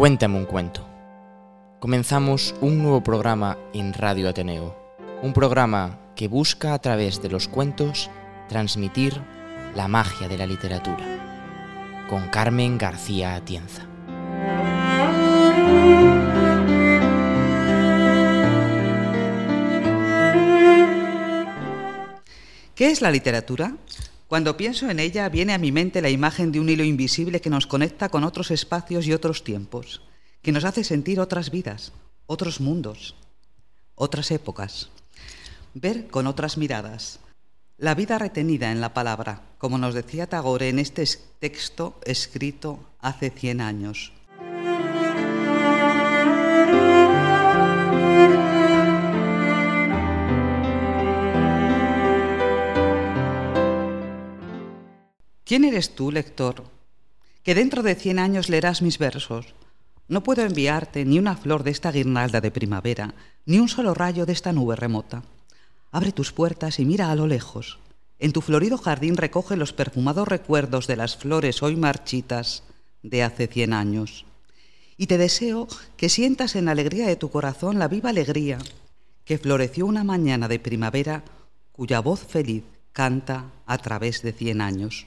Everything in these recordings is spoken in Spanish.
Cuéntame un cuento. Comenzamos un nuevo programa en Radio Ateneo, un programa que busca a través de los cuentos transmitir la magia de la literatura, con Carmen García Atienza. ¿Qué es la literatura? Cuando pienso en ella, viene a mi mente la imagen de un hilo invisible que nos conecta con otros espacios y otros tiempos, que nos hace sentir otras vidas, otros mundos, otras épocas. Ver con otras miradas. La vida retenida en la palabra, como nos decía Tagore en este texto escrito hace 100 años. ¿Quién eres tú, lector? Que dentro de 100 años leerás mis versos. No puedo enviarte ni una flor de esta guirnalda de primavera, ni un solo rayo de esta nube remota. Abre tus puertas y mira a lo lejos. En tu florido jardín recoge los perfumados recuerdos de las flores hoy marchitas de hace 100 años. Y te deseo que sientas en la alegría de tu corazón la viva alegría que floreció una mañana de primavera cuya voz feliz canta a través de 100 años.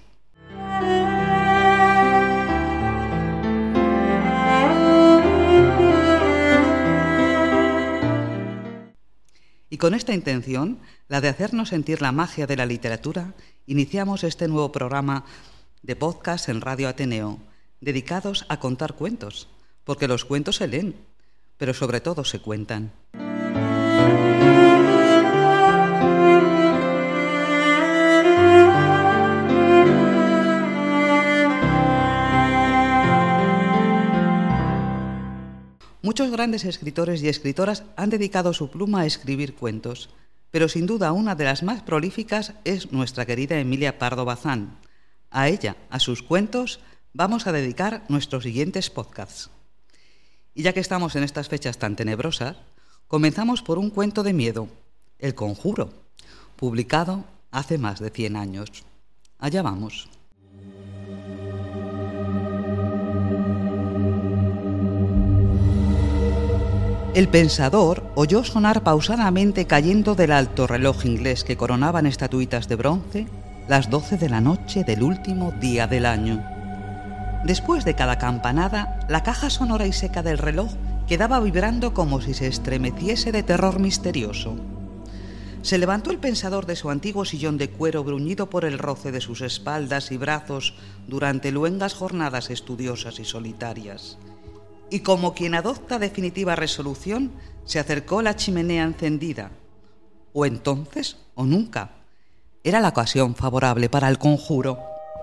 Y con esta intención, la de hacernos sentir la magia de la literatura, iniciamos este nuevo programa de podcast en Radio Ateneo, dedicados a contar cuentos, porque los cuentos se leen, pero sobre todo se cuentan. Muchos grandes escritores y escritoras han dedicado su pluma a escribir cuentos, pero sin duda una de las más prolíficas es nuestra querida Emilia Pardo Bazán. A ella, a sus cuentos, vamos a dedicar nuestros siguientes podcasts. Y ya que estamos en estas fechas tan tenebrosas, comenzamos por un cuento de miedo, El Conjuro, publicado hace más de 100 años. Allá vamos. El pensador oyó sonar pausadamente cayendo del alto reloj inglés que coronaban estatuitas de bronce las 12 de la noche del último día del año. Después de cada campanada, la caja sonora y seca del reloj quedaba vibrando como si se estremeciese de terror misterioso. Se levantó el pensador de su antiguo sillón de cuero bruñido por el roce de sus espaldas y brazos durante luengas jornadas estudiosas y solitarias. Y como quien adopta definitiva resolución, se acercó a la chimenea encendida. O entonces o nunca. Era la ocasión favorable para el conjuro.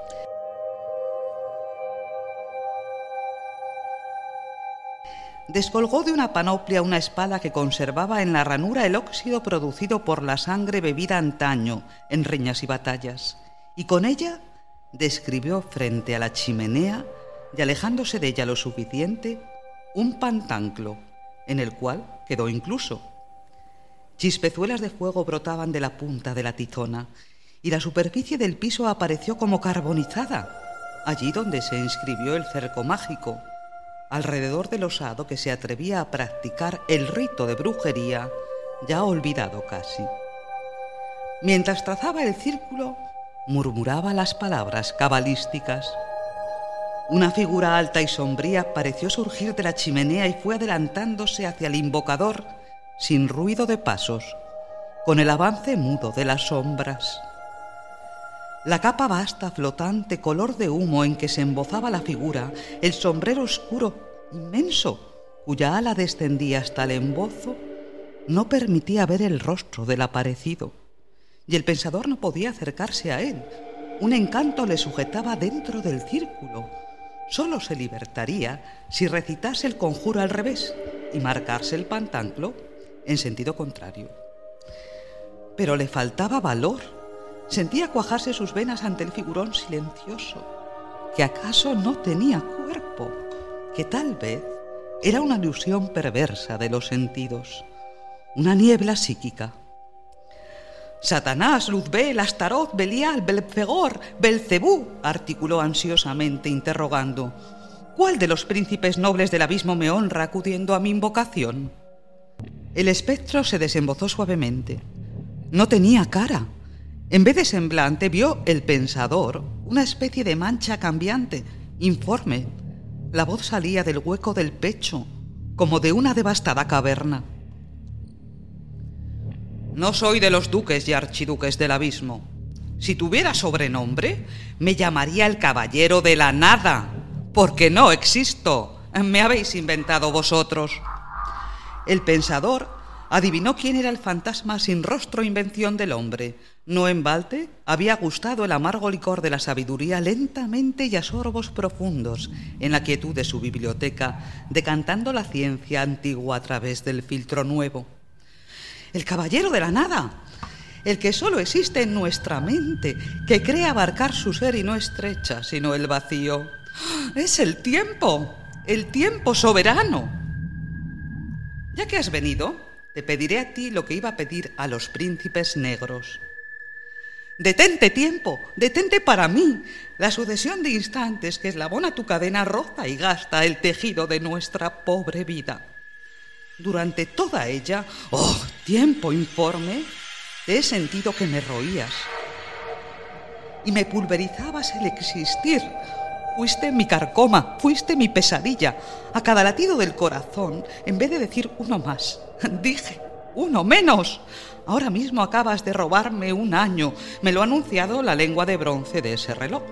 Descolgó de una panoplia una espada que conservaba en la ranura el óxido producido por la sangre bebida antaño en riñas y batallas, y con ella describió frente a la chimenea y alejándose de ella lo suficiente, un pantaclo, en el cual quedó incluso. Chispezuelas de fuego brotaban de la punta de la tizona, y la superficie del piso apareció como carbonizada, allí donde se inscribió el cerco mágico, alrededor del osado que se atrevía a practicar el rito de brujería, ya olvidado casi. Mientras trazaba el círculo, murmuraba las palabras cabalísticas. Una figura alta y sombría pareció surgir de la chimenea y fue adelantándose hacia el invocador sin ruido de pasos, con el avance mudo de las sombras. La capa vasta, flotante, color de humo en que se embozaba la figura, el sombrero oscuro, inmenso, cuya ala descendía hasta el embozo, no permitía ver el rostro del aparecido, y el pensador no podía acercarse a él. Un encanto le sujetaba dentro del círculo. Solo se libertaría si recitase el conjuro al revés y marcarse el pantaclo en sentido contrario. Pero le faltaba valor. Sentía cuajarse sus venas ante el figurón silencioso, que acaso no tenía cuerpo, que tal vez era una ilusión perversa de los sentidos, una niebla psíquica. Satanás, Luzbel, Astarot, Belial, Belfegor, Belcebú, articuló ansiosamente, interrogando. ¿Cuál de los príncipes nobles del abismo me honra acudiendo a mi invocación? El espectro se desembozó suavemente. No tenía cara. En vez de semblante vio el pensador una especie de mancha cambiante, informe. La voz salía del hueco del pecho, como de una devastada caverna. No soy de los duques y archiduques del abismo. Si tuviera sobrenombre, me llamaría el Caballero de la Nada, porque no existo. Me habéis inventado vosotros. El pensador adivinó quién era el fantasma sin rostro invención del hombre. No en balde había gustado el amargo licor de la sabiduría lentamente y a sorbos profundos en la quietud de su biblioteca, decantando la ciencia antigua a través del filtro nuevo. El Caballero de la Nada, el que solo existe en nuestra mente, que cree abarcar su ser y no estrecha, sino el vacío. Es el tiempo soberano. Ya que has venido, te pediré a ti lo que iba a pedir a los príncipes negros. Detente, tiempo, detente para mí. La sucesión de instantes que eslabona tu cadena roza y gasta el tejido de nuestra pobre vida. Durante toda ella, oh, tiempo informe, te he sentido que me roías y me pulverizabas el existir. Fuiste mi carcoma, fuiste mi pesadilla. A cada latido del corazón, en vez de decir uno más, dije uno menos. Ahora mismo acabas de robarme un año. Me lo ha anunciado la lengua de bronce de ese reloj.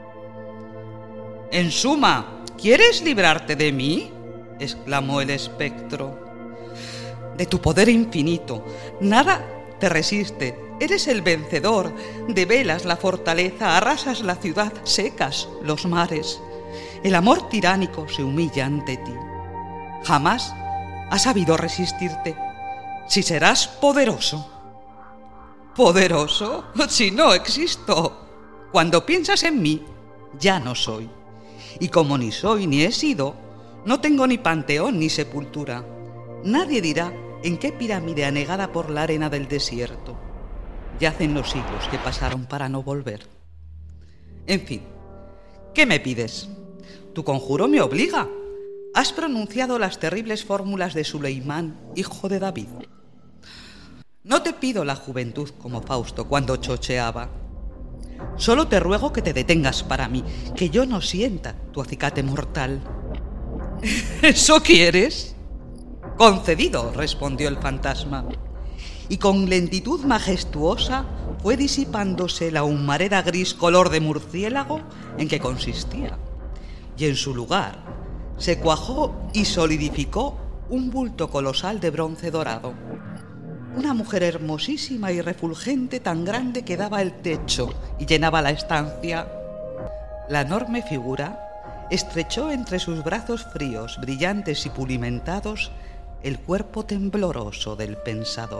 En suma, ¿quieres librarte de mí?, exclamó el espectro. De tu poder infinito, nada te resiste. Eres el vencedor, develas la fortaleza, arrasas la ciudad, secas los mares. El amor tiránico se humilla ante ti. Jamás has sabido resistirte. Si serás poderoso. ¿Poderoso? Si no existo. Cuando piensas en mí, ya no soy. Y como ni soy ni he sido, no tengo ni panteón ni sepultura. Nadie dirá en qué pirámide anegada por la arena del desierto yacen los siglos que pasaron para no volver. En fin, ¿qué me pides? Tu conjuro me obliga. Has pronunciado las terribles fórmulas de Suleimán, hijo de David. No te pido la juventud como Fausto cuando chocheaba. Solo te ruego que te detengas para mí, que yo no sienta tu acicate mortal. ¿Eso quieres? Concedido, respondió el fantasma. Y con lentitud majestuosa fue disipándose la humareda gris color de murciélago en que consistía. Y en su lugar se cuajó y solidificó un bulto colosal de bronce dorado. Una mujer hermosísima y refulgente, tan grande que daba el techo y llenaba la estancia. La enorme figura estrechó entre sus brazos fríos, brillantes y pulimentados el cuerpo tembloroso del pensador.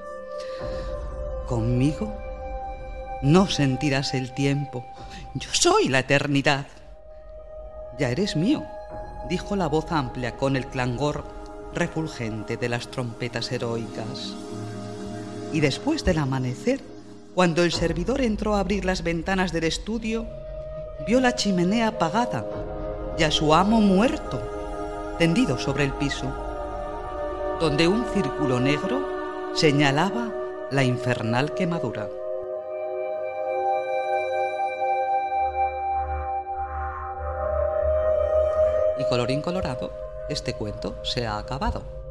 Conmigo no sentirás el tiempo. Yo soy la eternidad. Ya eres mío, dijo la voz amplia con el clangor refulgente de las trompetas heroicas. Y después del amanecer, cuando el servidor entró a abrir las ventanas del estudio, vio la chimenea apagada y a su amo muerto, tendido sobre el piso, donde un círculo negro señalaba la infernal quemadura. Y colorín colorado, este cuento se ha acabado.